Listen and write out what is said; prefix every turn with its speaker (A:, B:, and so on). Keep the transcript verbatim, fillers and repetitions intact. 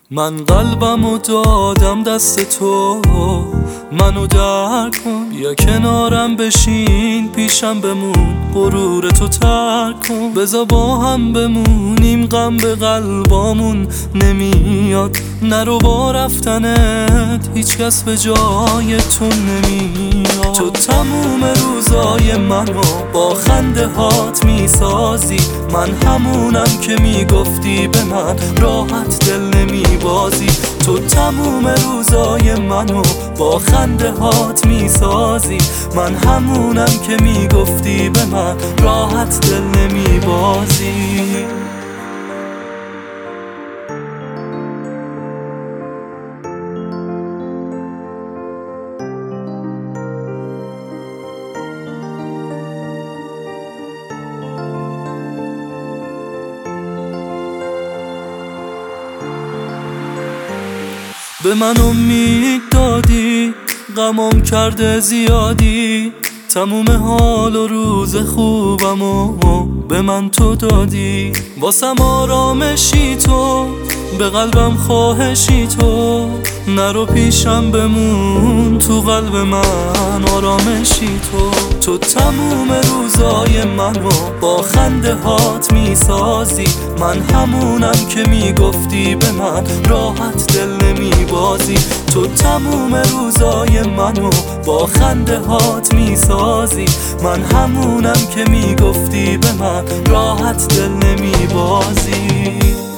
A: من قلبمو دادم دست تو، منو درک کن، بیا کنارم بشین، پیشم بمون، غرور تو ترک کن، بذار با هم بمونیم، غم به قلبامون نمیاد، نرو با رفتنت هیچ کس به جای تو نمیاد. تو تموم روزای منو با خنده هات میسازی، من همونم که میگفتی به من راحت دل نمیبازی. تو تموم روزای منو با خنده هات میسازی، من همونم که میگفتی به من راحت دل نمیبازی. به من امید دادی، غمم کرده زیادی، تموم حال و روز خوبمو به من تو دادی. واسم آرامشی تو، به قلبم خواهشی تو، نرو پیشم بمون، تو قلب من آرامشی تو. تو تموم روزای منو با خنده هات میسازی، من همونم که میگفتی به من راحت دل نمیبازی. تو تموم روزای منو با خنده هات میسازی، من همونم که میگفتی به من راحت دل نمیبازی.